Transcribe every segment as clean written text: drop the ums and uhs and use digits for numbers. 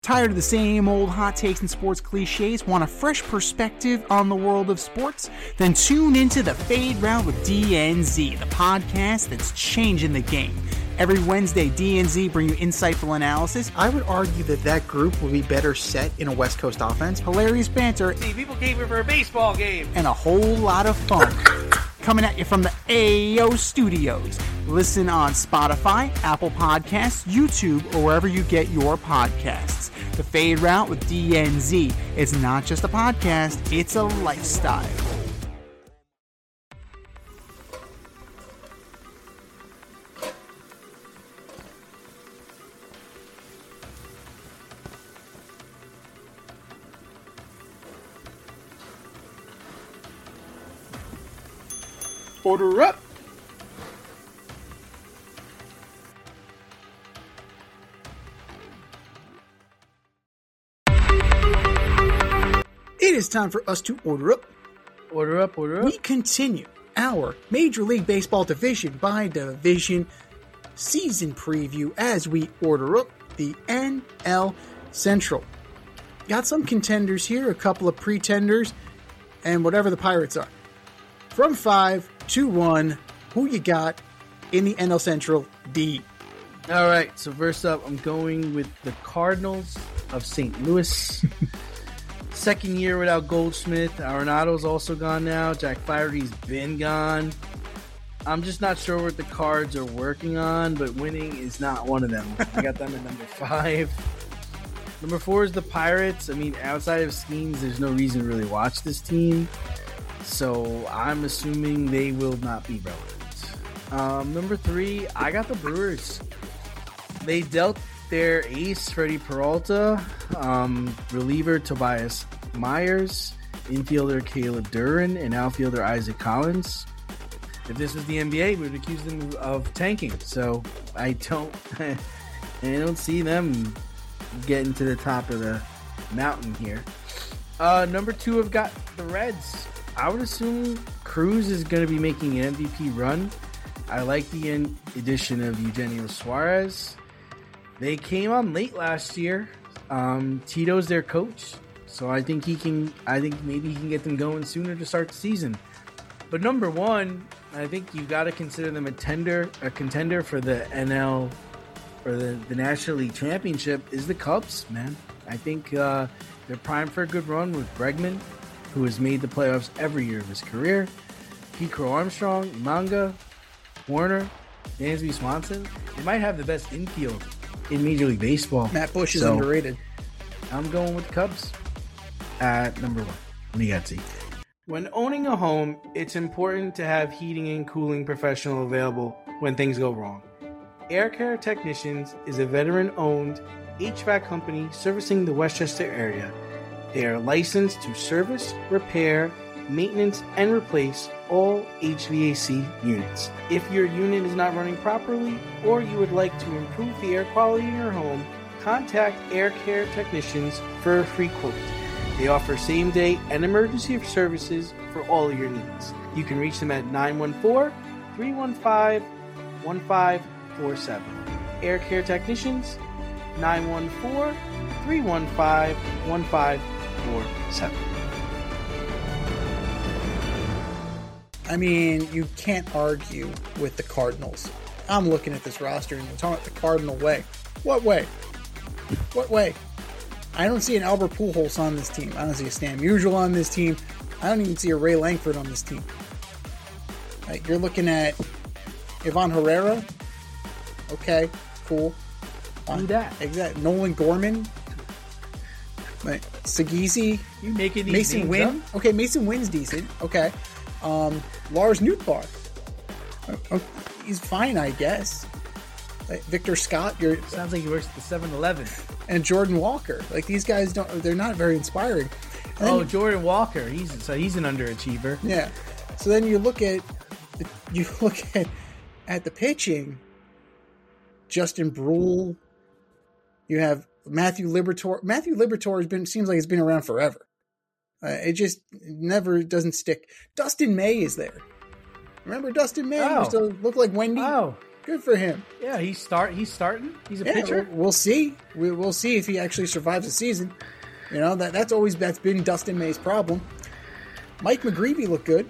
Tired of the same old hot takes and sports cliches? Want a fresh perspective on the world of sports? Then tune into the Fade Route with DNZ, the podcast that's changing the game. Every Wednesday, DNZ bring you insightful analysis. I would argue that group would be better set in a West Coast offense. Hilarious banter. See, people came here for a baseball game. And a whole lot of fun. Coming at you from the AO Studios. Listen on Spotify, Apple Podcasts, YouTube, or wherever you get your podcasts. The Fade Route with DNZ. It's not just a podcast, it's a lifestyle. Order up! It is time for us to order up. Order up, order up. We continue our Major League Baseball division by division season preview as we order up the NL Central. Got some contenders here, a couple of pretenders, and whatever the Pirates are. From 5 to 1, who you got in the NL Central D? All right, so first up, I'm going with the Cardinals of St. Louis. Second year without Goldschmidt. Arenado's also gone now. Jack Flaherty's been gone. I'm just not sure what the Cards are working on, but winning is not one of them. I got them at number 5. Number 4 is the Pirates. I mean, outside of Skeens, there's no reason to really watch this team. So I'm assuming they will not be relevant. Number 3, I got the Brewers. They dealt their ace, Freddie Peralta, reliever Tobias Myers, infielder Caleb Duran, and outfielder Isaac Collins. If this was the NBA, we would accuse them of tanking. So I don't see them getting to the top of the mountain here. Number 2, I've got the Reds. I would assume Cruz is going to be making an MVP run. I like the addition of Eugenio Suarez. They came on late last year. Tito's their coach, so I think maybe he can get them going sooner to start the season. But number 1, I think you've got to consider them a contender for the NL or the National League Championship is the Cubs, man. I think they're primed for a good run with Bregman, who has made the playoffs every year of his career. Pete Crow Armstrong, Manga, Warner, Dansby Swanson. They might have the best infield in Major League Baseball. Matt Bush is underrated. I'm going with the Cubs at number 1. What do you got, Z? When owning a home, it's important to have heating and cooling professional available when things go wrong. Air Care Technicians is a veteran-owned HVAC company servicing the Westchester area. They are licensed to service, repair, maintenance, and replace all HVAC units. If your unit is not running properly or you would like to improve the air quality in your home, contact Air Care Technicians for a free quote. They offer same-day and emergency services for all of your needs. You can reach them at 914-315-1547. Air Care Technicians, 914-315-1547. I mean, you can't argue with the Cardinals. I'm looking at this roster and I'm talking about the Cardinal way. What way? What way? I don't see an Albert Pujols on this team. I don't see a Stan Musial on this team. I don't even see a Ray Langford on this team. Like, you're looking at Ivan Herrera. Okay, cool. Who that? Exactly. Nolan Gorman. Like, Sagisi. You making these Mason Wynn. up? Okay, Mason Wynn's decent. Okay. Lars Nootbaar. He's fine, I guess. Like, Victor Scott. Sounds like he works at the 7-Eleven. And Jordan Walker. Like, these guys they're not very inspiring. And then, Jordan Walker. He's an underachiever. Yeah. So then you look at the pitching. Justin Brule. You have Matthew Liberatore. Matthew Liberatore seems like it's been around forever. It just never doesn't stick. Dustin May is there. Remember Dustin May? Oh. Used to look like Wendy. Oh, Good for him. Yeah, he's starting. He's a pitcher. We'll see. We'll see if he actually survives the season. You know, that's been Dustin May's problem. Mike McGreevy looked good.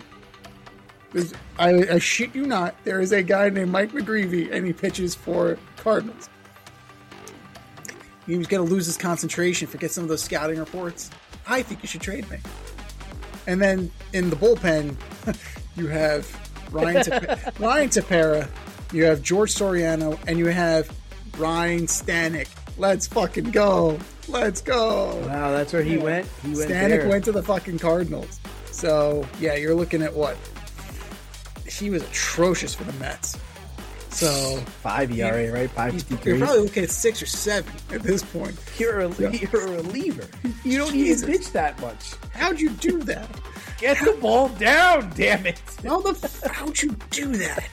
I shit you not, there is a guy named Mike McGreevy, and he pitches for Cardinals. He was going to lose his concentration, forget some of those scouting reports. I think you should trade me. And then in the bullpen, you have Ryan Tepera, you have George Soriano, and you have Ryan Stanek. Let's fucking go. Let's go. Wow, that's where he went? He went Stanek there. went to the fucking Cardinals. So, yeah, you're looking at what? He was atrocious for the Mets. So 5 ERA, right? 5.53. You're probably looking at 6 or 7 at this point. You're a reliever. You don't even pitch that much. How'd you do that? Get the ball down, damn it! How'd you do that?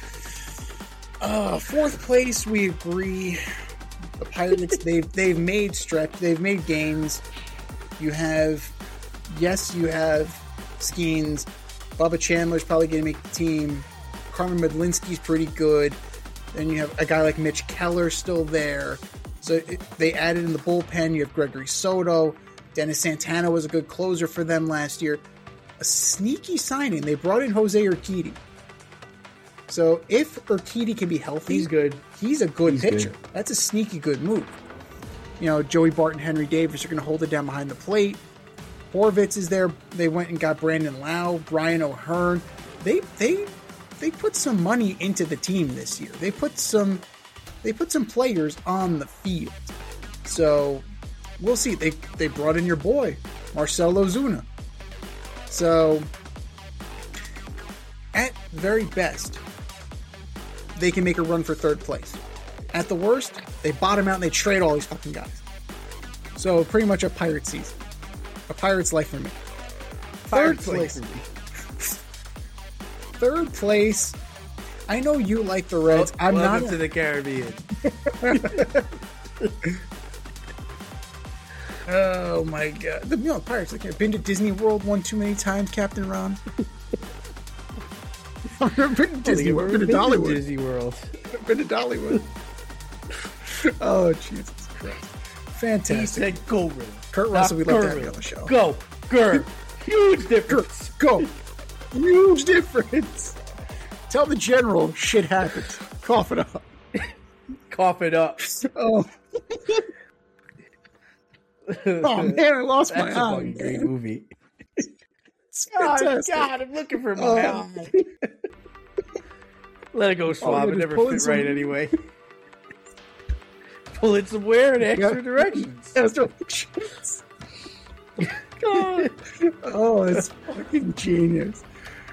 Fourth place, we agree. The Pirates, they've made stretch, they've made gains. You have Skeens. Bubba Chandler's probably going to make the team. Carmen Medlinski's pretty good. Then you have a guy like Mitch Keller still there. So they added in the bullpen. You have Gregory Soto. Dennis Santana was a good closer for them last year. A sneaky signing. They brought in Jose Urquidy. So if Urquidy can be healthy, he's good. He's a good pitcher. Good. That's a sneaky good move. You know, Joey Barton, Henry Davis are going to hold it down behind the plate. Horvitz is there. They went and got Brandon Lau, Brian O'Hearn. They put some money into the team this year. They put some players on the field. So we'll see. They brought in your boy, Marcell Ozuna. So at very best, they can make a run for third place. At the worst, they bottom out and they trade all these fucking guys. So pretty much a Pirate season. A Pirate's life for me. Third place. I know you like the Reds. I'm Welcome not to the Caribbean. Oh my god. The Pirates. I've been to Disney World one too many times, Captain Ron. I've never been to Disney World. I've been to Dollywood. Disney World. I've been to Dollywood. Oh, Jesus Christ. Fantastic. He said go, Ray. Kurt Russell, we'd love to have you on the show. Go. Grr. Huge difference. Go. Huge difference. Tell the general shit happens. Cough it up. Cough it up. Oh. Oh man, I lost my eye. That's a fucking great movie. It's fantastic. Oh God, I'm looking for my eye. Let it go, Schwab. It never fit right anyway. Pull it somewhere in extra directions. God. Oh, it's fucking genius.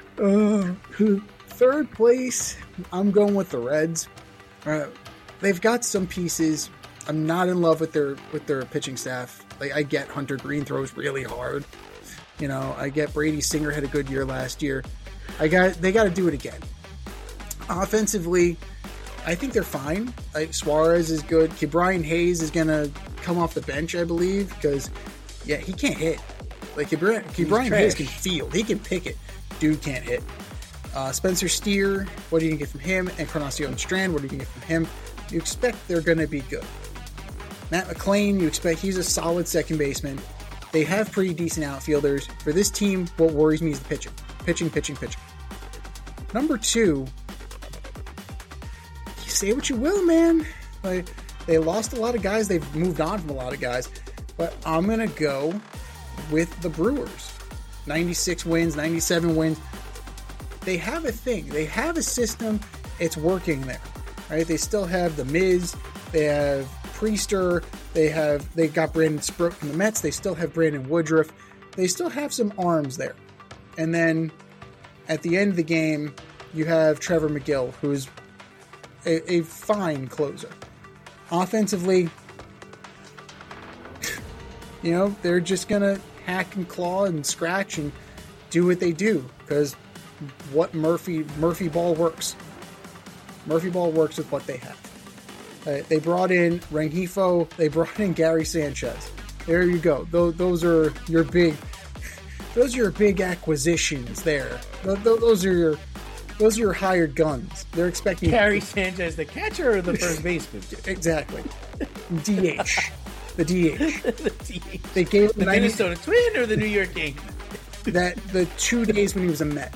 Third place, I'm going with the Reds. They've got some pieces. I'm not in love with their pitching staff. Like, I get Hunter Green throws really hard. You know, I get Brady Singer had a good year last year. They got to do it again. Offensively, I think they're fine. Like, Suarez is good. Brian Hayes is gonna come off the bench, I believe, because he can't hit. Like, Brian Hayes can field. He can pick it. Dude can't hit. Spencer Steer, what are you gonna get from him? And Encarnacion Strand, what are you gonna get from him? You expect they're gonna be good. Matt McClain, you expect he's a solid second baseman. They have pretty decent outfielders. For this team, what worries me is the pitching. Pitching. Number 2, you say what you will, man. Like, they lost a lot of guys. They've moved on from a lot of guys. But I'm going to go with the Brewers. 96 wins, 97 wins. They have a thing. They have a system. It's working there. Right? They still have the Miz. They have Priester. They got Brandon Sproat from the Mets. They still have Brandon Woodruff. They still have some arms there. And then at the end of the game, you have Trevor McGill, who's a fine closer. Offensively, you know, they're just going to hack and claw and scratch and do what they do, because what Murphy ball works. Murphy ball works with what they have. They brought in Rengifo. They brought in Gary Sanchez. There you go. Those are your big acquisitions there. Those are Those are your hired guns. They're expecting Gary Sanchez, the catcher or the first baseman? exactly DH, the DH. The DH. They gave him The 90 Minnesota Twin or the New York Yankees? that the 2 days when he was a Met.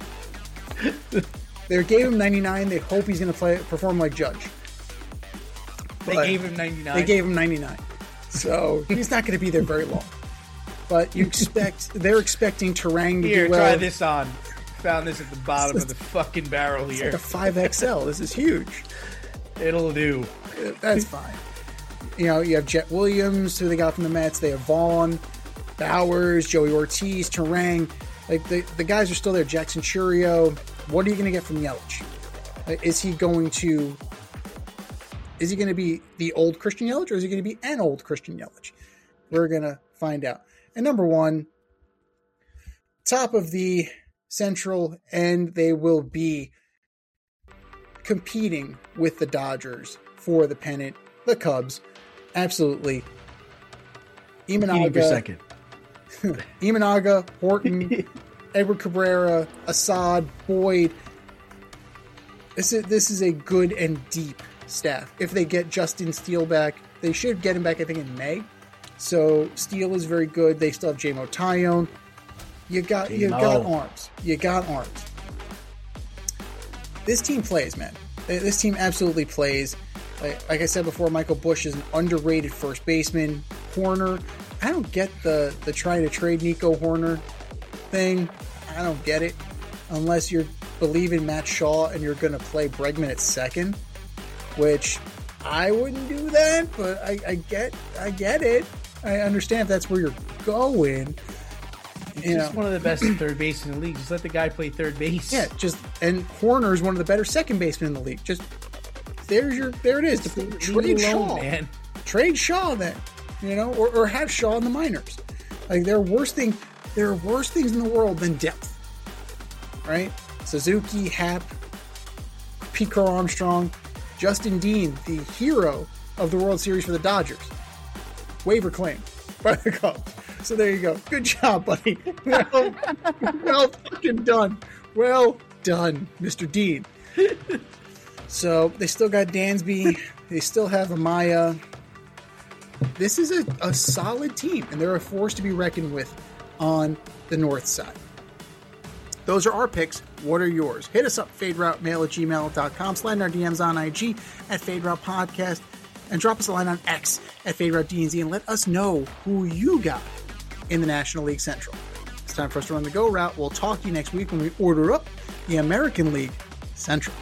They gave him 99. They hope he's going to perform like Judge. They But gave him 99. They gave him 99. So he's not going to be there very long. But they're expecting Terang to Here, do well. try this on. Found this at the bottom of the fucking barrel It's here. like a 5XL. This is huge. It'll do. That's fine. You know, you have Jet Williams, who they got from the Mets. They have Vaughn, Bowers, Joey Ortiz, Terang. Like, the guys are still there. Jackson Churio. What are you going to get from Yelich? Is he going to be the old Christian Yelich, or is he going to be an old Christian Yelich? We're going to find out. And number one, top of the Central, and they will be competing with the Dodgers for the pennant. The Cubs, absolutely. Competing for second. Imanaga, Horton, Edward Cabrera, Assad, Boyd. This is a good and deep staff. If they get Justin Steele back, they should get him back, I think, in May. So Steele is very good. They still have J-Mo Tyone. You got arms. You got arms. This team plays, man. This team absolutely plays. Like I said before, Michael Busch is an underrated first baseman. Horner, I don't get the trying to trade Nico Horner thing. I don't get it. Unless you believe in Matt Shaw and you're going to play Bregman at second, which I wouldn't do that, but I get it. I understand if that's where you're going. He's just one of the best third basemen in the league. Just let the guy play third base. Yeah, and Horner is one of the better second basemen in the league. Just there it is. Trade Shaw, man. Trade Shaw then, or have Shaw in the minors. Like there are worse things in the world than depth, right? Suzuki, Happ, Pete Crow Armstrong, Justin Dean, the hero of the World Series for the Dodgers, waiver claim by the Cubs. So there you go. Good job, buddy. Well fucking done. Well done, Mr. Dean. So they still got Dansby. They still have Amaya. This is a solid team, and they're a force to be reckoned with on the north side. Those are our picks. What are yours? Hit us up, faderoutemail@gmail.com. Slide in our DMs on IG at FadeRoutePodcast, and drop us a line on X at FadeRouteDNZ, and let us know who you got in the National League Central. It's time for us to run the go route. We'll talk to you next week when we order up the American League Central.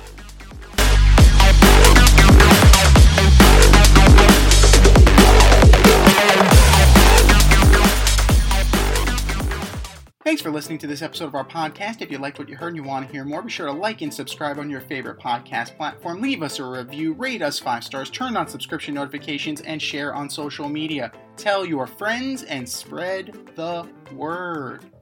Thanks for listening to this episode of our podcast. If you liked what you heard and you want to hear more, be sure to like and subscribe on your favorite podcast platform. Leave us a review, rate us 5 stars, turn on subscription notifications, and share on social media. Tell your friends and spread the word.